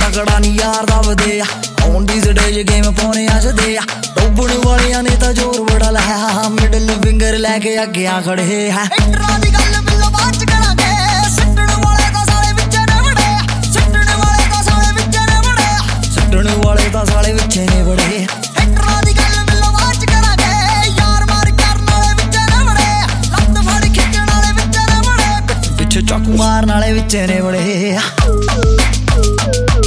ਤਕੜਾ ਨੀ ਯਾਰ ਦਬਦੇ ਆ ਔਨ ਦੀ ਸਟੇਜ ਗੇਮ ਪਾਉਣੇ ਆਜਦੇ ਆ ਡੋਬਣ ਵਾਲਿਆਂ ਨੇ ਤਾਂ ਜ਼ੋਰ ਬੜਾ ਲਾਇਆ ਮਿਡਲ ਫਿੰਗਰ ਲੈ ਕੇ ਅੱਗੇ ਆ ਖੜੇ ਹੈ ਇੰਟਰਾਂ ਦੀ ਗੱਲ ਬਿੱਲੋ ਬਾਅਦ ਚ ਕਰਾਂਗੇ ਸਿੱਟਣ ਵਾਲੇ ਤਾਂ ਸਾਲੇ ਵਿੱਚ ਨੇ ਵੜੇ ਸਿੱਟਣ ਵਾਲੇ ਤਾਂ ਸਾਲੇ ਵਿੱਚ ਨੇ ਵੜੇ ਸਿੱਟਣ ਵਾਲੇ ਤਾਂ ਸਾਲੇ ਵਿੱਚ ਨੇ ਵੜੇ ਇੰਟਰਾਂ ਦੀ ਗੱਲ ਬਿੱਲੋ ਬਾਅਦ ਚ ਕਰਾਂਗੇ ਯਾਰ ਮਾਰ ਕਰਨ ਵਾਲੇ ਵਿੱਚ ਨੇ ਵੜੇ ਲੱਤ ਫੜ ਖਿੱਚਣ ਵਾਲੇ ਵਿੱਚ ਨੇ ਵੜੇ ਪਿੱਛੇ ਚਾਕੂ ਮਾਰਨ ਵਾਲੇ ਵਿੱਚ ਨੇ ਵੜੇ